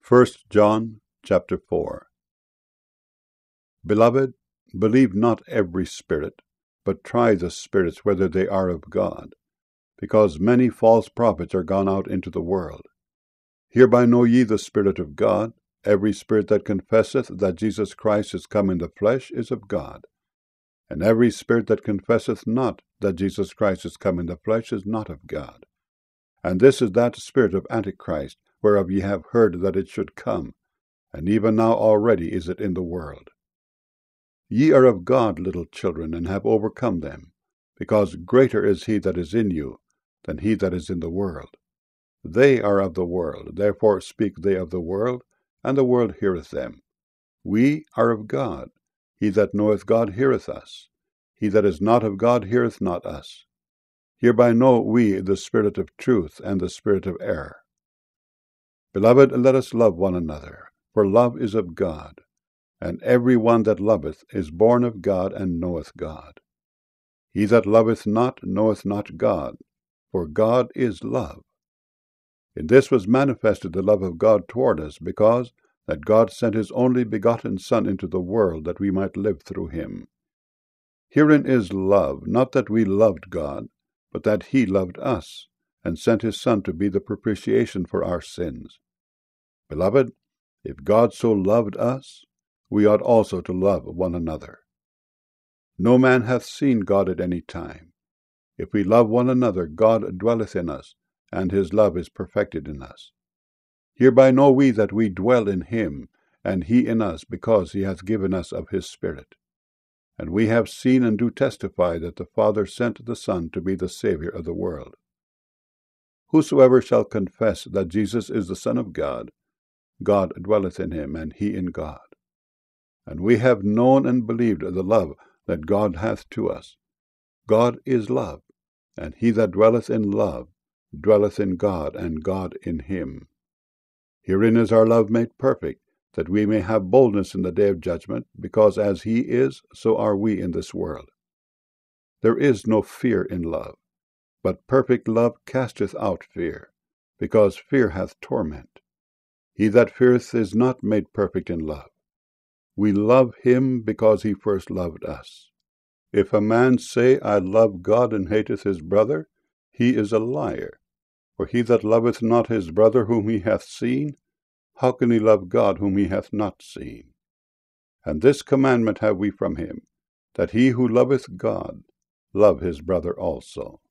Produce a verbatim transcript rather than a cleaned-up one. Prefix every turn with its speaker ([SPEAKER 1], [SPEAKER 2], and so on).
[SPEAKER 1] First John chapter four. Beloved, believe not every spirit, but try the spirits whether they are of God, because many false prophets are gone out into the world. Hereby know ye the Spirit of God. Every spirit that confesseth that Jesus Christ is come in the flesh is of God. And every spirit that confesseth not that Jesus Christ is come in the flesh is not of God. And this is that spirit of Antichrist, whereof ye have heard that it should come, and even now already is it in the world. Ye are of God, little children, and have overcome them, because greater is he that is in you than he that is in the world. They are of the world, therefore speak they of the world, and the world heareth them. We are of God. He that knoweth God heareth us. He that is not of God heareth not us. Hereby know we the spirit of truth and the spirit of error. Beloved, let us love one another, for love is of God. And every one that loveth is born of God, and knoweth God. He that loveth not knoweth not God, for God is love. In this was manifested the love of God toward us, because that God sent his only begotten Son into the world, that we might live through him. Herein is love, not that we loved God, but that he loved us, and sent his Son to be the propitiation for our sins. Beloved, if God so loved us, we ought also to love one another. No man hath seen God at any time. If we love one another, God dwelleth in us, and his love is perfected in us. Hereby know we that we dwell in him, and he in us, because he hath given us of his Spirit. And we have seen and do testify that the Father sent the Son to be the Saviour of the world. Whosoever shall confess that Jesus is the Son of God, God dwelleth in him, and he in God. And we have known and believed the love that God hath to us. God is love, and he that dwelleth in love dwelleth in God, and God in him. Herein is our love made perfect, that we may have boldness in the day of judgment, because as he is, so are we in this world. There is no fear in love, but perfect love casteth out fear, because fear hath torment. He that feareth is not made perfect in love. We love him because he first loved us. If a man say, I love God, and hateth his brother, he is a liar. For he that loveth not his brother whom he hath seen, how can he love God whom he hath not seen? And this commandment have we from him, that he who loveth God love his brother also.